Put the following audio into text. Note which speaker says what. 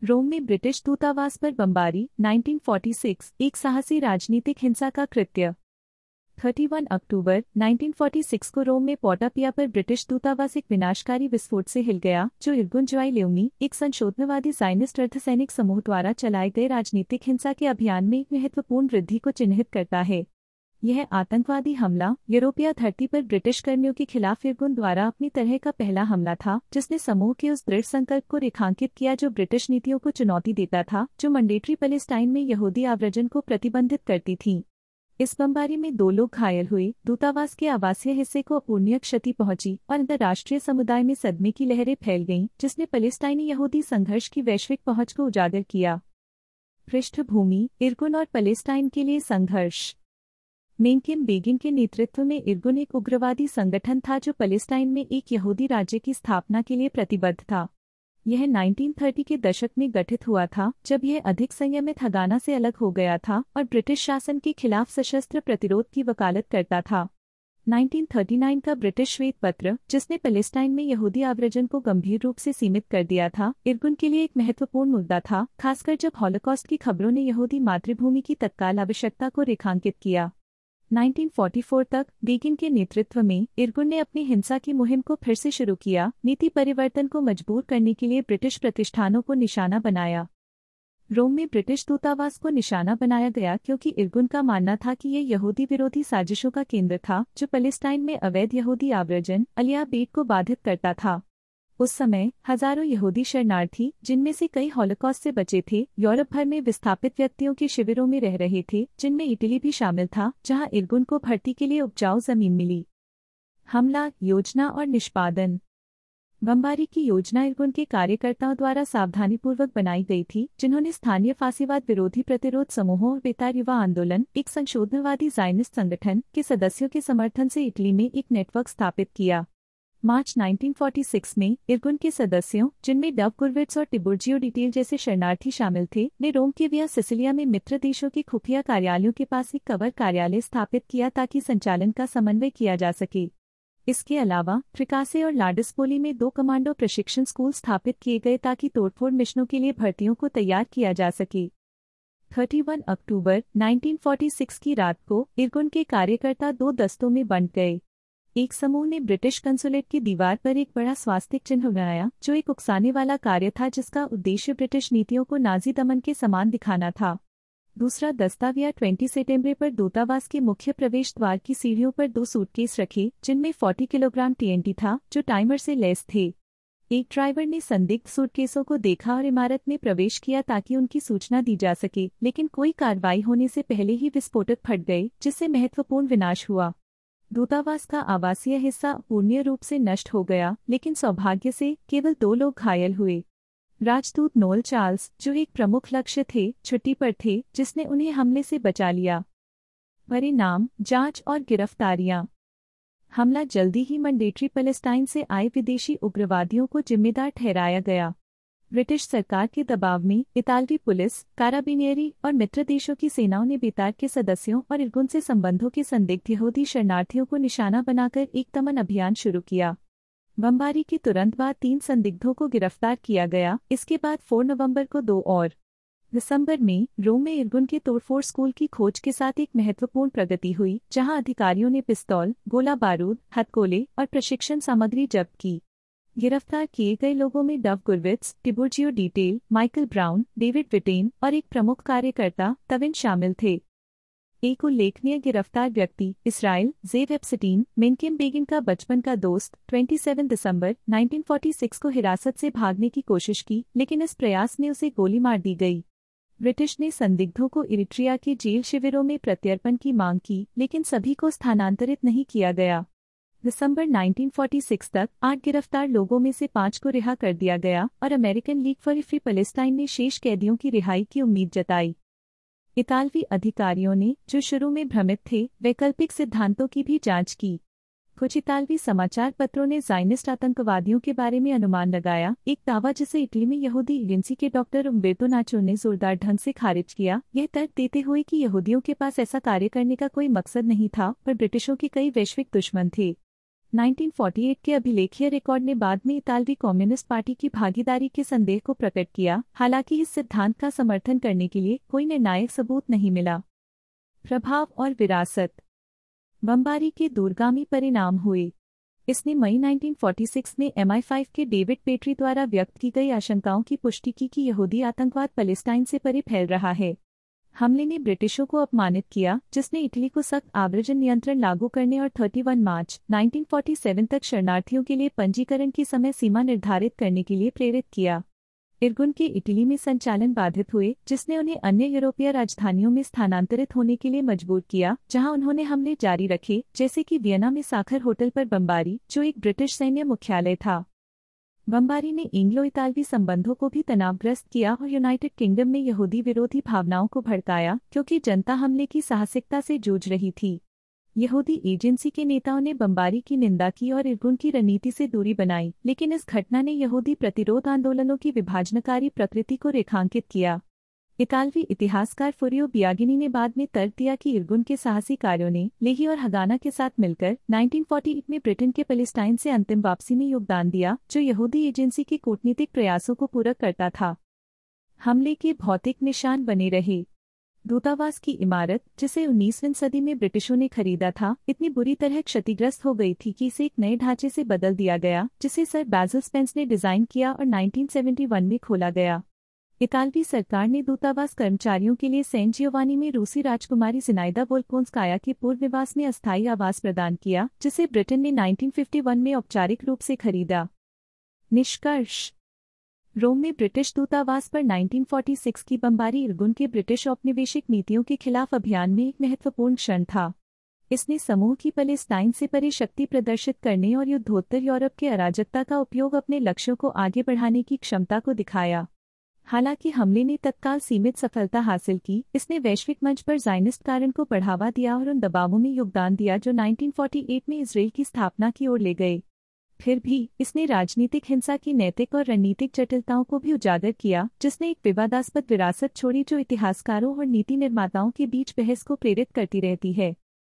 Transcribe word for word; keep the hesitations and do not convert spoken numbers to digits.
Speaker 1: रोम में ब्रिटिश दूतावास पर बमबारी उन्नीस सौ छियालीस, एक साहसी राजनीतिक हिंसा का कृत्य। इकतीस अक्टूबर उन्नीस सौ छियालीस को रोम में पोर्टा पिया पर ब्रिटिश दूतावास एक विनाशकारी विस्फोट से हिल गया, जो इरगुन ज्वाई लेओनी, एक संशोधनवादी ज़ायनिस्ट अर्धसैनिक समूह द्वारा चलाए गए राजनीतिक हिंसा के अभियान में एक महत्वपूर्ण वृद्धि को चिन्हित करता है। यह आतंकवादी हमला यूरोपीय धरती पर ब्रिटिश कर्मियों के खिलाफ इरगुन द्वारा अपनी तरह का पहला हमला था, जिसने समूह के उस दृढ़ संकल्प को रेखांकित किया जो ब्रिटिश नीतियों को चुनौती देता था, जो मंडेटरी पैलेस्टाइन में यहूदी आव्रजन को प्रतिबंधित करती थी। इस बमबारी में दो लोग घायल हुए, दूतावास के आवासीय हिस्से को अपूर्णीय क्षति पहुंची और अंतर्राष्ट्रीय समुदाय में सदमे की लहरें फैल गईं, जिसने पैलेस्टाइनी यहूदी संघर्ष की वैश्विक पहुंच को उजागर किया। पृष्ठभूमि: इरगुन और पैलेस्टाइन के लिए संघर्ष। मेनकेम बेगिन के नेतृत्व में इरगुन एक उग्रवादी संगठन था जो पैलेस्टाइन में एक यहूदी राज्य की स्थापना के लिए प्रतिबद्ध था। यह उन्नीस सौ तीस के दशक में गठित हुआ था, जब यह अधिक संयमित हगाना से अलग हो गया था और ब्रिटिश शासन के खिलाफ सशस्त्र प्रतिरोध की वकालत करता था। उन्नीस सौ उनतालीस का ब्रिटिश श्वेत पत्र, जिसने पैलेस्टाइन में यहूदी आव्रजन को गंभीर रूप से सीमित कर दिया था, इरगुन के लिए एक महत्वपूर्ण मुद्दा था, खासकर जब हॉलोकॉस्ट की खबरों ने यहूदी मातृभूमि की तत्काल आवश्यकता को रेखांकित किया। उन्नीस सौ चौवालीस तक बेगिन के नेतृत्व में इरगुन ने अपनी हिंसा की मुहिम को फिर से शुरू किया, नीति परिवर्तन को मजबूर करने के लिए ब्रिटिश प्रतिष्ठानों को निशाना बनाया। रोम में ब्रिटिश दूतावास को निशाना बनाया गया क्योंकि इरगुन का मानना था कि ये यहूदी विरोधी साजिशों का केंद्र था, जो पैलेस्टाइन में अवैध यहूदी आव्रजन अलिया बेट को बाधित करता था। उस समय हजारों यहूदी शरणार्थी, जिनमें से कई हॉलोकॉस्ट से बचे थे, यूरोप भर में विस्थापित व्यक्तियों के शिविरों में रह रहे थे, जिनमें इटली भी शामिल था, जहां इरगुन को भर्ती के लिए उपजाऊ जमीन मिली। हमला, योजना और निष्पादन। बमबारी की योजना इरगुन के कार्यकर्ताओं द्वारा सावधानीपूर्वक बनाई गई थी, जिन्होंने स्थानीय फासीवाद विरोधी प्रतिरोध समूहों और बेतार युवा आंदोलन, एक संशोधनवादी ज़ायनिस्ट संगठन के सदस्यों के समर्थन से इटली में एक नेटवर्क स्थापित किया। मार्च उन्नीस सौ छियालीस में इरगुन के सदस्यों, जिनमें डव कुर्विट्स और टिबुर्जियो डिटेल जैसे शरणार्थी शामिल थे, ने रोम के विया सिसिलिया में मित्र देशों के खुफिया कार्यालयों के पास एक कवर कार्यालय स्थापित किया ताकि संचालन का समन्वय किया जा सके। इसके अलावा फ्रिकासे और लाडिस्पोली में दो कमांडो प्रशिक्षण स्कूल स्थापित किए गए ताकि तोड़फोड़ मिशनों के लिए भर्तियों को तैयार किया जा सके। इकतीस अक्टूबर उन्नीस सौ छियालीस की रात को इरगुन के कार्यकर्ता दो दस्तों में बंट गए। एक समूह ने ब्रिटिश कंसुलेट की दीवार पर एक बड़ा स्वास्तिक चिन्ह बनाया, जो एक उकसाने वाला कार्य था जिसका उद्देश्य ब्रिटिश नीतियों को नाजी दमन के समान दिखाना था। दूसरा दस्तावेज बीस सितंबर पर दूतावास के मुख्य प्रवेश द्वार की सीढ़ियों पर दो सूटकेस रखे, जिनमें चालीस किलोग्राम टीएनटी था, जो टाइमर से लैस थे। एक ड्राइवर ने संदिग्ध सूटकेसों को देखा और इमारत में प्रवेश किया ताकि उनकी सूचना दी जा सके, लेकिन कोई कार्रवाई होने से पहले ही विस्फोटक फट गए, जिससे महत्वपूर्ण विनाश हुआ। दूतावास का आवासीय हिस्सा पूर्ण रूप से नष्ट हो गया, लेकिन सौभाग्य से केवल दो लोग घायल हुए। राजदूत नोल चार्ल्स, जो एक प्रमुख लक्ष्य थे, छुट्टी पर थे, जिसने उन्हें हमले से बचा लिया। परिणाम: जांच और गिरफ्तारियां। हमला जल्दी ही मंडेटरी पैलेस्टाइन से आए विदेशी उग्रवादियों को जिम्मेदार ठहराया गया। ब्रिटिश सरकार के दबाव में इतालवी पुलिस, काराबिनियरी और मित्र देशों की सेनाओं ने बेतार के सदस्यों और इरगुन से संबंधों के संदिग्ध यहूदी शरणार्थियों को निशाना बनाकर एक दमन अभियान शुरू किया। बमबारी के तुरंत बाद तीन संदिग्धों को गिरफ्तार किया गया। इसके बाद चार नवंबर को दो और। दिसंबर में रोम में इरगुन के तोड़फोड़ स्कूल की खोज के साथ एक महत्वपूर्ण प्रगति हुई, जहां अधिकारियों ने पिस्तौल, गोला बारूद, हथकोले और प्रशिक्षण सामग्री जब्त की। गिरफ्तार किए गए लोगों में डव कुर्विट्स, टिबुर्जियो डिटेल, माइकल ब्राउन, डेविड विटेन और एक प्रमुख कार्यकर्ता तविन शामिल थे। एक उल्लेखनीय गिरफ्तार व्यक्ति, Israel Zev Epstein, Menachem Begin का बचपन का दोस्त, सत्ताईस दिसंबर उन्नीस सौ छियालीस को हिरासत से भागने की कोशिश की, लेकिन इस प्रयास में उसे गोली मार दी गई। ब्रिटिश ने संदिग्धों को इरिट्रिया के जेल शिविरों में प्रत्यर्पण की मांग की, लेकिन सभी को स्थानांतरित नहीं किया गया। दिसंबर उन्नीस सौ छियालीस तक आठ गिरफ्तार लोगों में से पांच को रिहा कर दिया गया और American League for Free Palestine ने शेष कैदियों की रिहाई की उम्मीद जताई। इतालवी अधिकारियों ने, जो शुरू में भ्रमित थे, वैकल्पिक सिद्धांतों की भी जांच की। कुछ इतालवी समाचार पत्रों ने ज़ायनिस्ट आतंकवादियों के बारे में अनुमान लगाया, एक दावा जिसे इटली में यहूदी एजेंसी के डॉक्टर उम्बेर्तो नाचो ने जोरदार ढंग से खारिज किया, यह तर्क देते हुए कि यहूदियों के पास ऐसा कार्य करने का कोई मकसद नहीं था, पर ब्रिटिशों के कई वैश्विक दुश्मन थे। उन्नीस सौ अड़तालीस के अभिलेखीय रिकॉर्ड ने बाद में इतालवी कम्युनिस्ट पार्टी की भागीदारी के संदेह को प्रकट किया, हालांकि इस सिद्धांत का समर्थन करने के लिए कोई निर्णायक सबूत नहीं मिला। प्रभाव और विरासत। बमबारी के दूरगामी परिणाम हुए। इसने मई उन्नीस सौ छियालीस में एम आई फाइव के डेविड पेट्री द्वारा व्यक्त की गई आशंकाओं की पुष्टि की कि यहूदी आतंकवाद पैलेस्टाइन से परे फैल रहा है। हमले ने ब्रिटिशों को अपमानित किया, जिसने इटली को सख्त आव्रजन नियंत्रण लागू करने और इकतीस मार्च उन्नीस सौ सैंतालीस तक शरणार्थियों के लिए पंजीकरण की समय सीमा निर्धारित करने के लिए प्रेरित किया। इरगुन के इटली में संचालन बाधित हुए, जिसने उन्हें अन्य यूरोपीय राजधानियों में स्थानांतरित होने के लिए मजबूर किया, जहां उन्होंने हमले जारी रखे, जैसे कि वियना में साखर होटल पर बमबारी, जो एक ब्रिटिश सैन्य मुख्यालय था। बमबारी ने एंग्लो इतालवी संबंधों को भी तनावग्रस्त किया और यूनाइटेड किंगडम में यहूदी विरोधी भावनाओं को भड़काया, क्योंकि जनता हमले की साहसिकता से जूझ रही थी। यहूदी एजेंसी के नेताओं ने बमबारी की निंदा की और इरगुन की रणनीति से दूरी बनाई, लेकिन इस घटना ने यहूदी प्रतिरोध आंदोलनों की विभाजनकारी प्रकृति को रेखांकित किया। इतालवी इतिहासकार फुरियो बियागिनी ने बाद में तर्क दिया कि इरगुन के साहसी कार्यों ने लेही और हगाना के साथ मिलकर उन्नीस सौ अड़तालीस में ब्रिटेन के पैलेस्टाइन से अंतिम वापसी में योगदान दिया, जो यहूदी एजेंसी के कूटनीतिक प्रयासों को पूरक करता था। हमले के भौतिक निशान बने रहे। दूतावास की इमारत, जिसे उन्नीसवीं सदी में ब्रिटिशों ने खरीदा था, इतनी बुरी तरह क्षतिग्रस्त हो गई थी कि इसे एक नए ढांचे से बदल दिया गया, जिसे सर बैसिल स्पेंस ने डिजाइन किया और उन्नीस सौ इकहत्तर में खोला गया। इतालवी सरकार ने दूतावास कर्मचारियों के लिए सेंट जियोवानी में रूसी राजकुमारी जिनाइदा वोल्कोंस्काया के पूर्व निवास में अस्थायी आवास प्रदान किया, जिसे ब्रिटेन ने उन्नीस सौ इक्यावन में औपचारिक रूप से खरीदा। निष्कर्ष। रोम में ब्रिटिश दूतावास पर उन्नीस सौ छियालीस की बमबारी इरगुन के ब्रिटिश औपनिवेशिक नीतियों के खिलाफ अभियान में एक महत्वपूर्ण क्षण था। इसने समूह की पैलेस्टाइन से परे शक्ति प्रदर्शित करने और युद्धोत्तर यूरोप के अराजकता का उपयोग अपने लक्ष्यों को आगे बढ़ाने की क्षमता को दिखाया। हालांकि हमले ने तत्काल सीमित सफलता हासिल की, इसने वैश्विक मंच पर ज़ायनिस्ट कारण को बढ़ावा दिया और उन दबावों में योगदान दिया जो उन्नीस सौ अड़तालीस में इसराइल की स्थापना की ओर ले गए। फिर भी इसने राजनीतिक हिंसा की नैतिक और रणनीतिक जटिलताओं को भी उजागर किया, जिसने एक विवादास्पद विरासत छोड़ी जो इतिहासकारों और नीति निर्माताओं के बीच बहस को प्रेरित करती रहती है।